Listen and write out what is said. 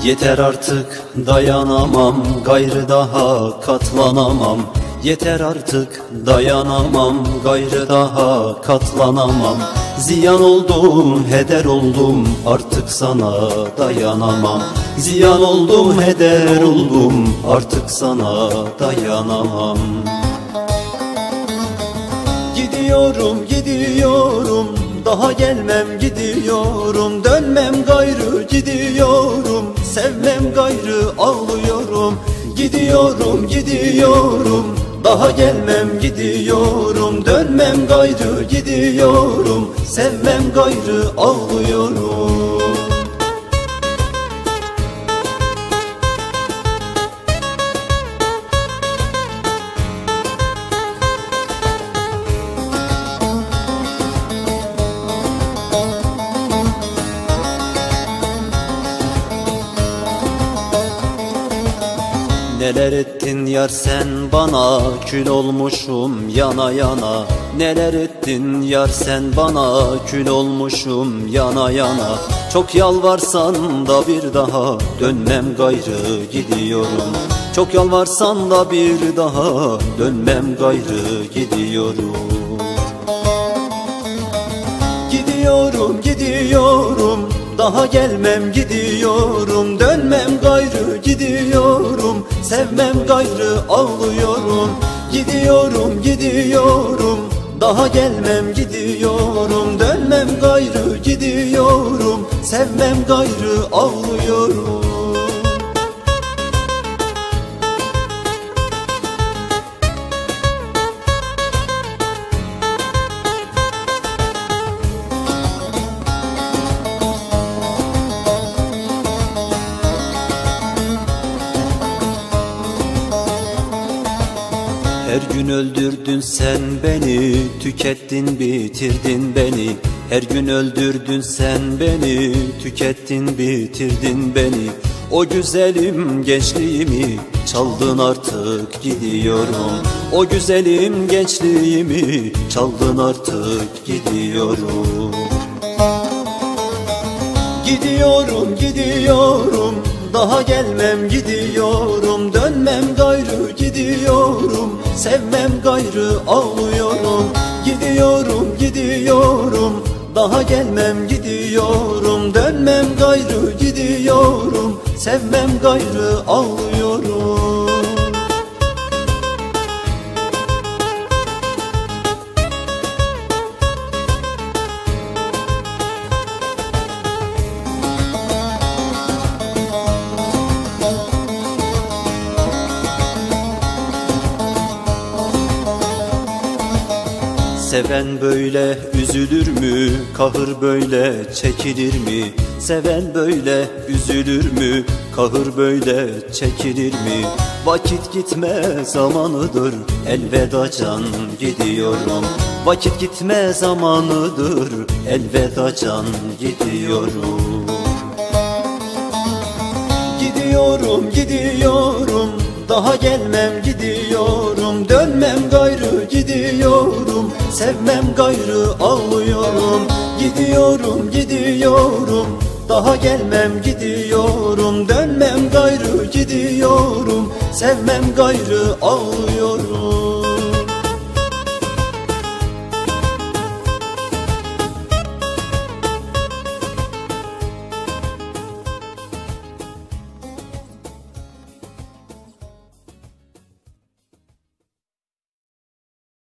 Yeter artık dayanamam, gayrı daha katlanamam. Yeter artık dayanamam, gayrı daha katlanamam. Ziyan oldum, heder oldum, artık sana dayanamam. Ziyan oldum, heder oldum, artık sana dayanamam. Gidiyorum, gidiyorum, daha gelmem, gidiyorum. Dönmem gayrı, gidiyorum, sevmem gayrı, ağlıyorum. Gidiyorum, gidiyorum, daha gelmem, gidiyorum. Dönmem gayrı, gidiyorum, sevmem gayrı, ağlıyorum. Neler ettin yar sen bana, kül olmuşum yana yana. Neler ettin yar sen bana, kül olmuşum yana yana. Çok yalvarsan da bir daha dönmem gayrı, gidiyorum. Çok yalvarsan da bir daha dönmem gayrı, gidiyorum. Gidiyorum, gidiyorum, daha gelmem, gidiyorum. Dönmem gayrı, gidiyorum, sevmem gayrı, ağlıyorum. Gidiyorum, gidiyorum, daha gelmem, gidiyorum. Dönmem gayrı, gidiyorum, sevmem gayrı, ağlıyorum. Her gün öldürdün sen beni, tükettin bitirdin beni. Her gün öldürdün sen beni, tükettin bitirdin beni. O güzelim gençliğimi çaldın, artık gidiyorum. O güzelim gençliğimi çaldın, artık gidiyorum. Gidiyorum, gidiyorum, daha gelmem, gidiyorum. Dönmem gayrı, gidiyorum, sevmem gayrı, ağlıyorum. Gidiyorum, gidiyorum, daha gelmem, gidiyorum. Dönmem gayrı, gidiyorum, sevmem gayrı, ağlıyorum. Seven böyle üzülür mü? Kahır böyle çekilir mi? Seven böyle üzülür mü? Kahır böyle çekilir mi? Vakit gitme zamanıdır, elveda can, gidiyorum. Vakit gitme zamanıdır, elveda can, gidiyorum. Gidiyorum, gidiyorum, daha gelmem, gidiyorum. Dönmem gayrı, gidiyorum, sevmem gayrı, ağlıyorum. Gidiyorum, gidiyorum, daha gelmem, gidiyorum. Dönmem gayrı, gidiyorum, sevmem gayrı, ağlıyorum.